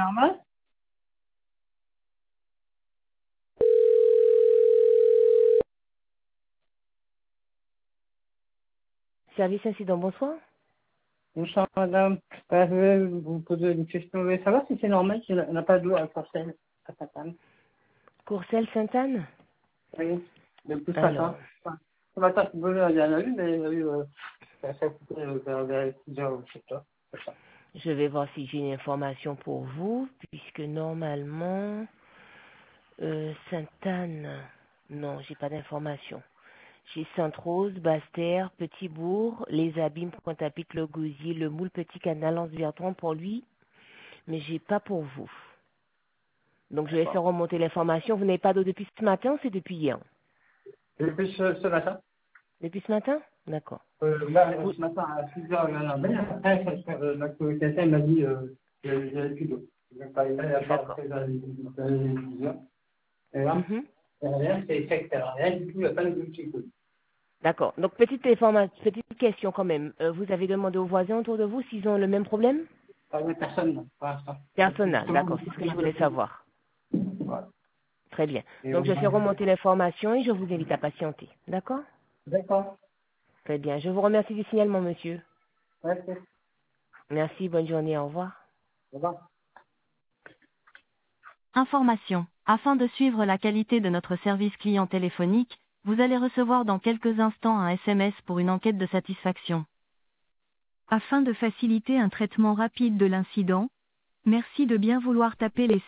normal. Service incident, bonsoir. Bonsoir madame. Je vais vous poser une question. Je voulais savoir si c'est normal qu'il n'a pas d'eau à Courcelles, à Sainte-Anne. Courcelles Sainte-Anne. Oui, depuis ce Alors, matin. Enfin, ce matin, il y en a eu, mais il y a eu, ça a coupé vers 6 heures, je sais pas. C'est ça. je vais voir si j'ai une information pour vous, puisque normalement, Sainte-Anne, non, j'ai pas d'information. J'ai Sainte-Rose, Basse-Terre, Petit-Bourg, Les Abîmes, Pointe-à-Pitre, Le Gosier, Le Moule, Petit Canal, Anse-Bertrand pour lui, mais j'ai pas pour vous. Donc je vais faire D'accord. remonter l'information. Vous n'avez pas d'eau depuis ce matin ou c'est depuis hier? Depuis ce matin. Depuis ce matin? D'accord. Là, Vous- ce matin, à 6 heures, il y en avait. Après, ma communication m'a dit qu'il n'y avait plus d'eau. Donc, il n'y a pas D'accord. après dans les 10 heures. Et là, Mhm. il n'y a rien, c'est sec, il n'y a rien du tout, il n'y a pas de petit coup. D'accord. Donc, petite question quand même. Vous avez demandé aux voisins autour de vous s'ils ont le même problème? Pas de personne, non, pour l'instant. Personne n'a. Justement, D'accord. C'est ce que je voulais savoir. voilà. Très bien. Et Donc, je fais remonter l'information et je vous invite à patienter. D'accord? d'accord. Très bien. Je vous remercie du signalement, monsieur. Merci. Merci. Bonne journée. Au revoir. Au revoir. Information. Afin de suivre la qualité de notre service client téléphonique, vous allez recevoir dans quelques instants un SMS pour une enquête de satisfaction. Afin de faciliter un traitement rapide de l'incident, merci de bien vouloir taper les